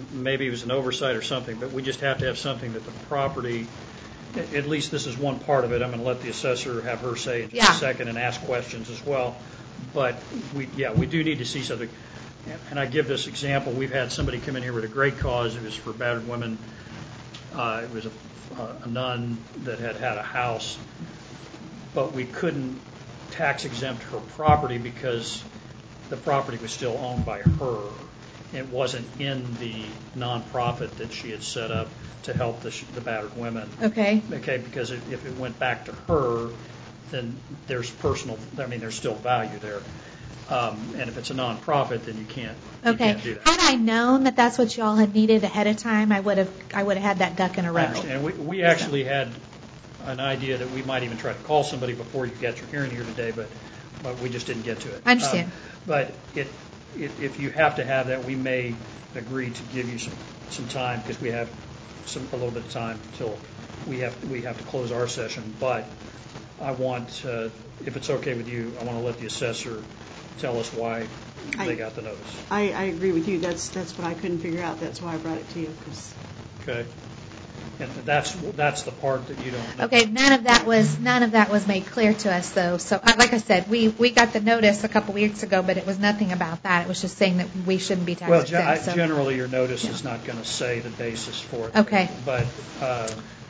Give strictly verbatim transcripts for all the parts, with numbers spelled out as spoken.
maybe it was an oversight or something, but we just have to have something that the property, at least this is one part of it. I'm going to let the assessor have her say in just Yeah. a second and ask questions as well. But we, yeah, we do need to see something. And I give this example. We've had somebody come in here with a great cause. It was for battered women. Uh, it was a, a nun that had had a house, but we couldn't tax exempt her property because the property was still owned by her. It wasn't in the nonprofit that she had set up to help the, the battered women. Okay. Okay, because if, if it went back to her, then there's personal, I mean, there's still value there. Um, and if it's a nonprofit, then you can't, you Okay. can't do that. Had I known that that's what y'all had needed ahead of time, I would have I would have had that duck in a row. I understand. We, we actually had an idea that we might even try to call somebody before you get your hearing here today, but, but we just didn't get to it. I understand. Um, but it, it, if you have to have that, we may agree to give you some, some time because we have some a little bit of time until we have we have to close our session. But I want, uh, if it's okay with you, I want to let the assessor tell us why I, they got the notice. I, I agree with you. That's that's what I couldn't figure out. That's why I brought it to you. Cause Okay. And that's that's the part that you don't know. Okay, none of that was none of that was made clear to us though. So, uh, like I said, we, we got the notice a couple weeks ago, but it was nothing about that. It was just saying that we shouldn't be tax Well, exempt. I, So. generally, your notice Yeah. is not going to say the basis for it. Okay. But uh,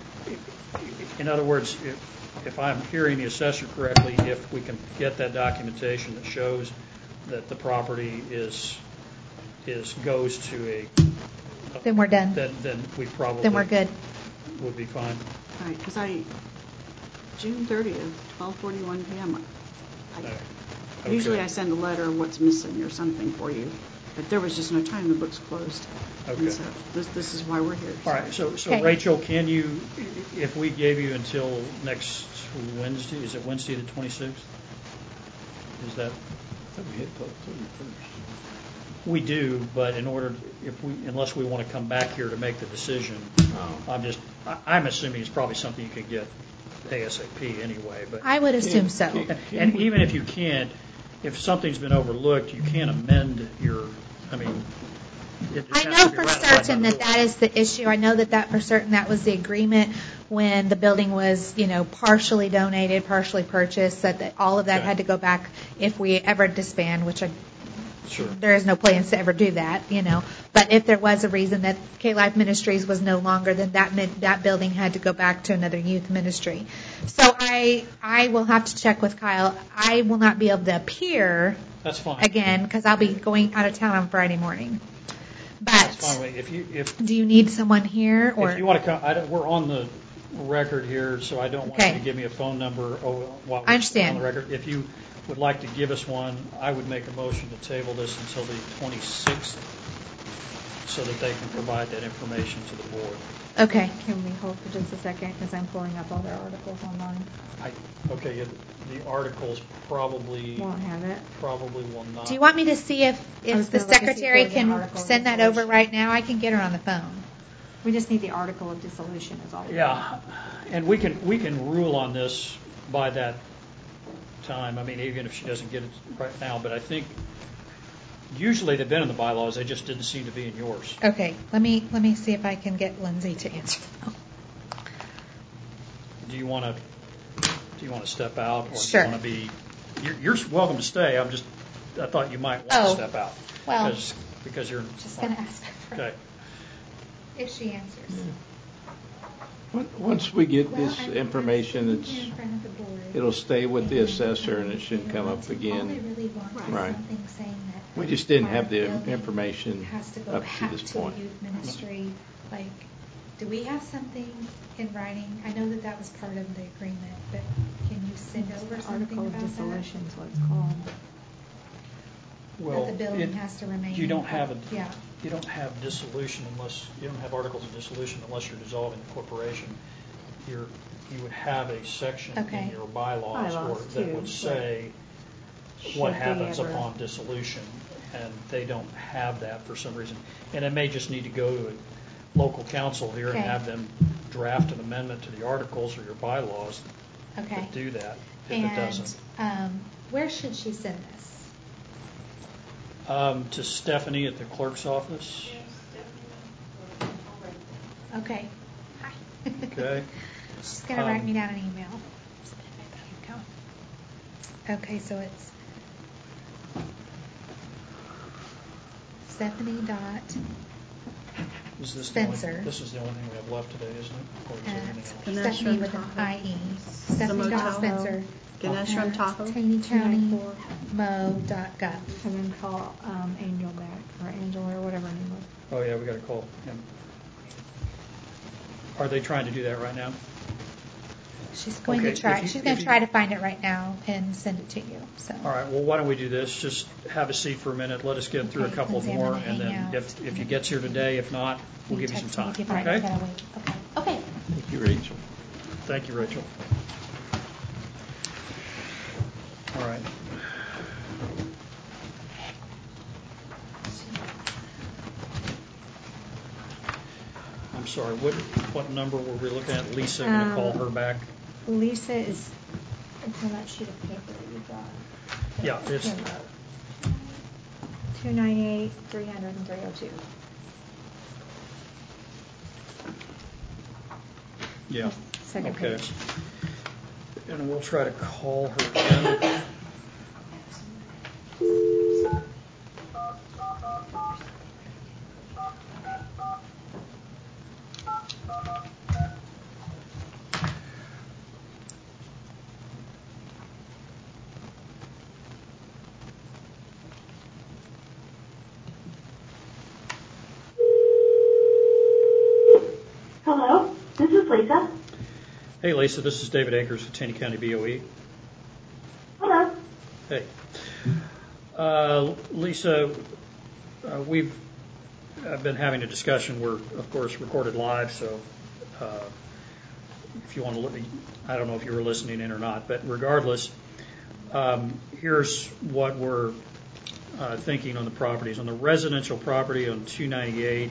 in other words, if, if I'm hearing the assessor correctly, if we can get that documentation that shows that the property is is goes to a Then we're done. Then, then we probably Then we're good. Would be fine. all right, because I June thirtieth, twelve forty-one p.m. I, Okay. Usually I send a letter of what's missing or something for you, but there was just no time. The book's closed. Okay. And so this this is why we're here. All right. So, so Okay. Rachel, can you, if we gave you until next Wednesday, is it Wednesday the twenty-sixth? Is that? We hit the thirty-first. We do, but in order, if we, unless we want to come back here to make the decision, Oh. I'm just, I- I'm assuming it's probably something you could get ASAP anyway. But I would assume so. and, and even if you can't, if something's been overlooked, you can't amend your. I mean, it I has know to be for ratified by certain the that board. that is the issue. I know that that for certain that was the agreement when the building was, you know, partially donated, partially purchased, that that all of that Okay. had to go back if we ever disband, which I, Sure. there is no plans to ever do that, you know. But if there was a reason that K-Life Ministries was no longer, then that meant that building had to go back to another youth ministry. So I I will have to check with Kyle. I will not be able to appear That's fine. again because I'll be going out of town on Friday morning. That's fine. But with me. If you if do you need someone here or? if you want to come, I don't, we're on the record here, so I don't want Okay. you to give me a phone number oh, while we're I understand. on the record. If you would like to give us one, I would make a motion to table this until the twenty-sixth so that they can provide that information to the board. Okay. Can we hold for just a second because I'm pulling up all their articles online? I, okay, yeah, the articles probably Won't have it. probably will not. Do you want me to see if, I was if the gonna look and see if secretary there was an can article of send that over dissolution. right now? I can get her on the phone. We just need the article of dissolution is all. we Yeah, and we can we can rule on this by that time. I mean, even if she doesn't get it right now, but I think usually they've been in the bylaws. They just didn't seem to be in yours. Okay. Let me let me see if I can get Lindsay to answer the phone. Do you want to do you want to step out, or Sure. do you want to be? You're, you're welcome to stay. I'm just. I thought you might want Oh, to step out. well, because, because you're Just gonna ask her for- Okay. if she answers. Once- Once we get Well, this I'm- information, I'm it's, here in front of the board. it'll stay with the And, assessor and um, it shouldn't they come want up to- All they again. really want is Right. something saying that. We just didn't have our the building information has to go up to back this to point. youth ministry. Like, do we have something in writing? I know that that was part of the agreement, but can you send over something Article of about that? dissolution is what it's called. Well, That the building it- has to remain. You don't have a. Yeah. You don't have dissolution unless you don't have articles of dissolution unless you're dissolving the corporation. You're you would have a section Okay. in your bylaws, Bylaws, or, that too, would say Should what they happens ever- upon dissolution, and they don't have that for some reason. And it may just need to go to a local council here Okay. and have them draft an amendment to the articles or your bylaws Okay. that do that. If and it doesn't, um, where should she send this? um, to Stephanie at the clerk's office. Okay. Hi. Okay. She's going to Um, write me down an email. Okay, so it's Stephanie dot Is this the only, Spencer. this is the only thing we have left today, isn't it? Or is there at anything else? Ganesh Stephanie with Tahoe. an I E. Stephanie dot motel. Spencer. Ganeshram at Tahoe. Taney County Two nine four. Mo dot gov. And then call um, Angel back, or Angel, or whatever her name was. Oh, yeah, we got to call him. Are they trying to do that right now? She's going Okay, to try. if you- she's going if to you- try to find it right now and send it to you. So. All right, well, why don't we do this? Just have a seat for a minute, let us get through a Okay, couple Lindsay, I'm more, gonna and hang then out. if, if you gets here today, if not, we'll give you some text me time. if you find it. I Okay? gotta wait. Okay. Okay. Thank you, Rachel. Thank you, Rachel. All right. I'm sorry, what, what number were we looking at? Lisa, going to call Um, her back? Lisa is, it's on that sheet of paper that you got. Yeah, it's, two ninety-eight, three hundred, and three oh two. yeah. Second Okay. page. And we'll try to call her again. Hello, this is Lisa. Hey, Lisa, this is David Akers with Taney County B O E. Hello. Hey. Uh, Lisa, uh, we've uh, been having a discussion. We're, of course, recorded live, so uh, if you want to look, I don't know if you were listening in or not, but regardless, um, here's what we're uh, thinking on the properties. On the residential property on two ninety-eight,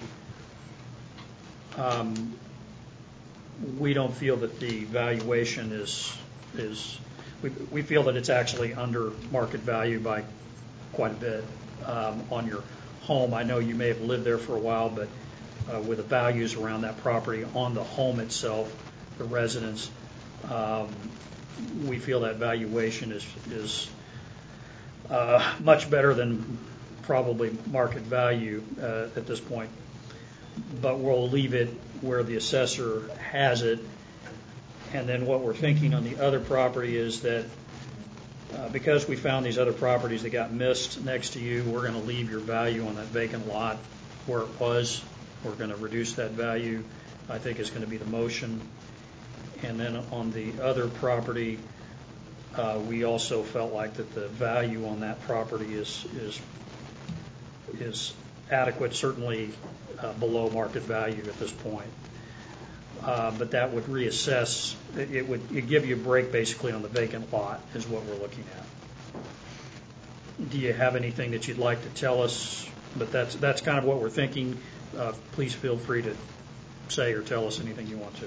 um, we don't feel that the valuation is, is we, we feel that it's actually under market value by quite a bit um, on your home. I know you may have lived there for a while, but uh, with the values around that property on the home itself, the residence, um, we feel that valuation is, is uh, much better than probably market value uh, at this point. But we'll leave it where the assessor has it. And then what we're thinking on the other property is that uh, because we found these other properties that got missed next to you, we're going to leave your value on that vacant lot where it was. We're going to reduce that value, I think is going to be the motion. And then on the other property, uh, we also felt like that the value on that property is is is adequate, certainly uh, below market value at this point. Uh, but that would reassess, it, it would it'd give you a break basically on the vacant lot is what we're looking at. Do you have anything that you'd like to tell us? But that's that's kind of what we're thinking. Uh, please feel free to say or tell us anything you want to.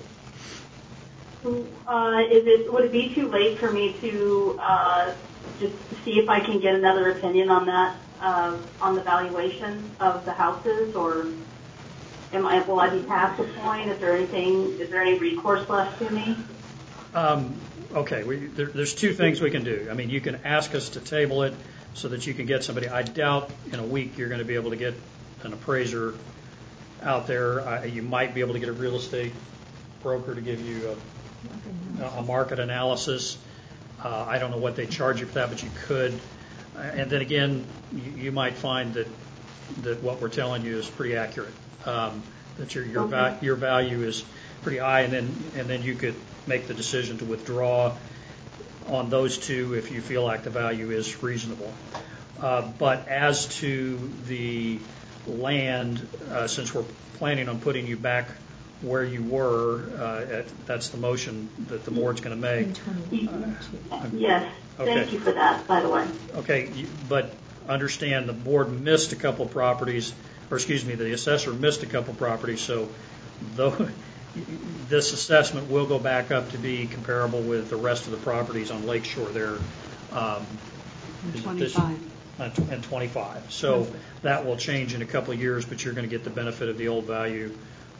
Uh, is it would it be too late for me to uh, just see if I can get another opinion on that, uh, on the valuation of the houses, or am I will I be past the point? Is there anything? Is there any recourse left to me? Um, okay, we, there, there's two things we can do. I mean, you can ask us to table it so that you can get somebody. I doubt in a week you're going to be able to get an appraiser out there. Uh, you might be able to get a real estate broker to give you a a market analysis. Uh, I don't know what they charge you for that, but you could. Uh, and then again, you, you might find that that what we're telling you is pretty accurate. Um, that your your, Okay. va- your value is pretty high, and then and then you could make the decision to withdraw on those two if you feel like the value is reasonable. Uh, but as to the land, uh, since we're planning on putting you back where you were, uh, at, that's the motion that the board's going to make. Yes. Okay. Thank you for that, by the way. Okay, you- but understand the board missed a couple of properties, or excuse me, the assessor missed a couple of properties, so though this assessment will go back up to be comparable with the rest of the properties on Lake Shore there. Um, is it this- twenty-five. uh, tw- And twenty-five. So that will change in a couple of years, but you're going to get the benefit of the old value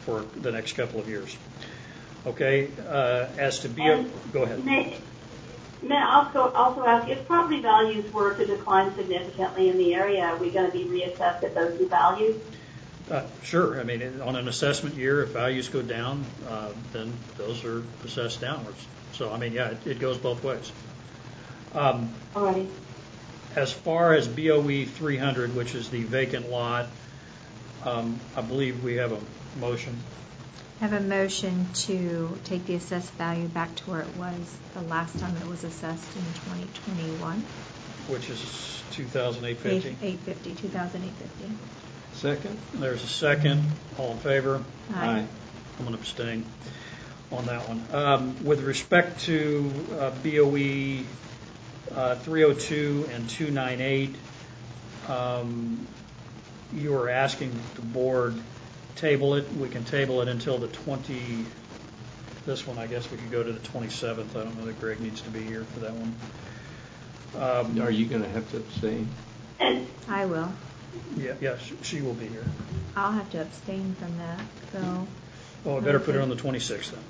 for the next couple of years. Okay, uh, as to B O, And go ahead. May, may I also, also ask, if property values were to decline significantly in the area, are we going to be reassessed at those new values? Uh, Sure. I mean, it- on an assessment year, if values go down, uh, then those are assessed downwards. So, I mean, yeah, it, it goes both ways. Um, Alrighty. As far as B O E three hundred, which is the vacant lot, um, I believe we have a motion. I have a motion to take the assessed value back to where it was the last time it was assessed in twenty twenty-one. Which is two thousand eight fifty. eight fifty, two thousand eight fifty. Second? There's a second. All in favor? Aye. I'm going to abstain on that one. Um, With respect to uh, B O E uh, three oh two and two ninety-eight, um, you are asking the board table it. We can table it until the twenty, this one, I guess we could go to the twenty-seventh. I don't know that Greg needs to be here for that one. Um, Are you going to have to abstain? And I will. Yeah, yeah, sh- she will be here. I'll have to abstain from that, so. Well, I better put it on the twenty-sixth then.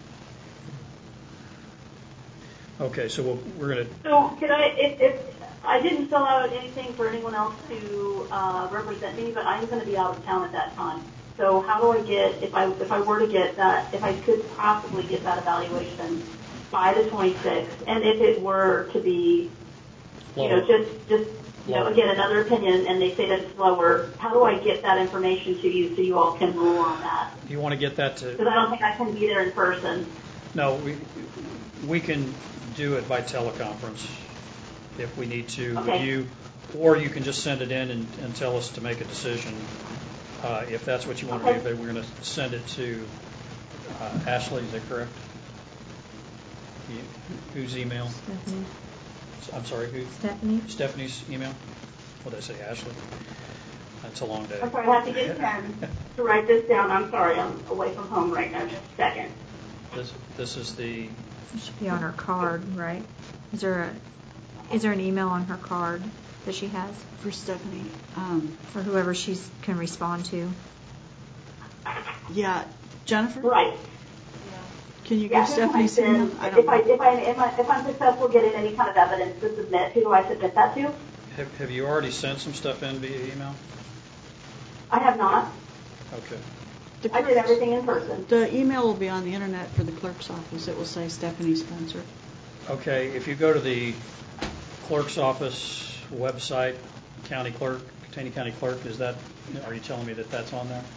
Okay, so we'll, we're going to, so could I, if, if I didn't fill out anything for anyone else to uh, represent me, but I'm going to be out of town at that time. So how do I get, if I if I were to get that, if I could possibly get that evaluation by the twenty-sixth, and if it were to be, you know, Lower. just just you know, Lower. again, another opinion, and they say that it's lower, how do I get that information to you so you all can rule on that? do you want to get that to? Because I don't think I can be there in person. No, we, we can do it by teleconference if we need to with Okay. you, or you can just send it in and, and tell us to make a decision. Uh, if that's what you want to do, Okay. but we're going to send it to uh, Ashley, is that correct? You, whose email? Stephanie. I'm sorry, who? Stephanie? Stephanie's email? What did I say, Ashley? That's a long day. I'm sorry, I have to get a pen to write this down. I'm sorry, I'm away from home right now. Just a second. This, this is the, It should be on her card, right? Is there a, is there an email on her card that she has? For Stephanie, um, Or whoever she can respond to? yeah, Jennifer, Right. can you Yeah, give Stephanie's then email? I don't if I know. if I if I if I'm successful getting any kind of evidence to submit, who do I submit that to? have, have you already sent some stuff in via email? I have not. Okay. The I did clerk's- everything in person. The email will be on the internet for the clerk's office. It will say Stephanie Spencer. Okay, if you go to the clerk's office website, county clerk, Taney County Clerk, is that, are you telling me that that's on there?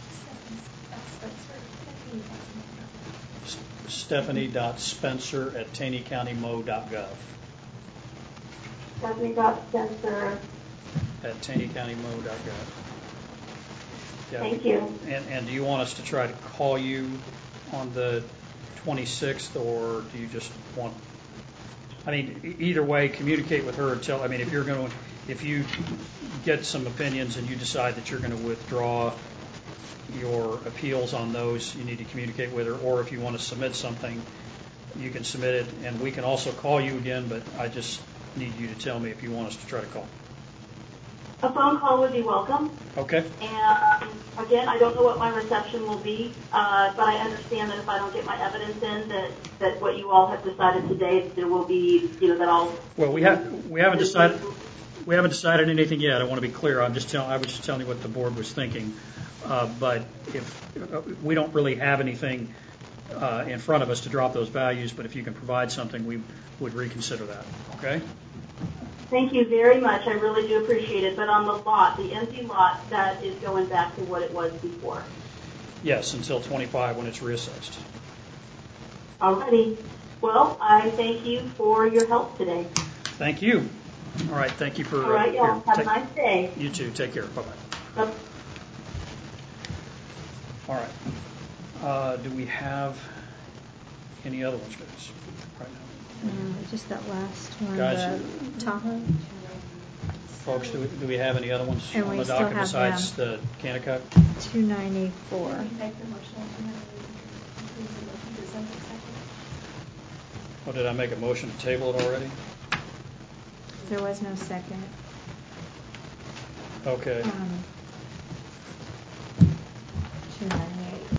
Stephanie.Spencer at taneycountymo.gov. Stephanie dot Spencer. At taneycountymo.gov. Yeah. Thank you. And, and do you want us to try to call you on the twenty-sixth, or do you just want, I mean, e- either way, communicate with her and tell, I mean, if you're going to, if you get some opinions and you decide that you're going to withdraw your appeals on those, you need to communicate with her, or if you want to submit something, you can submit it, and we can also call you again, but I just need you to tell me if you want us to try to call. A phone call would be welcome. Okay? And again, I don't know what my reception will be, uh, but I understand that if I don't get my evidence in, that, that what you all have decided today, there will be, you know, that I'll. Well, we have, we haven't decided, we haven't decided anything yet. I want to be clear. I'm just telling, I was just telling you what the board was thinking. Uh, but if, uh, we don't really have anything uh, in front of us to drop those values, but if you can provide something, we would reconsider that. Okay? Thank you very much. I really do appreciate it. But on the lot, the empty lot, that is going back to what it was before. Yes, until twenty-five when it's reassessed. Alrighty. Well, I thank you for your help today. Thank you. All right. Thank you for. All right, y'all. here, Have a take- nice day. You too. Take care. Bye-bye. Bye. All right. Uh, do we have any other ones, guys, right now? Uh, just that last one, Guys. the Tahoe. Folks, do we, do we have any other ones And on we the still docket have besides the Kanakuk? two ninety-four. Oh, did I make a motion to table it already? There was no second. Okay. Um,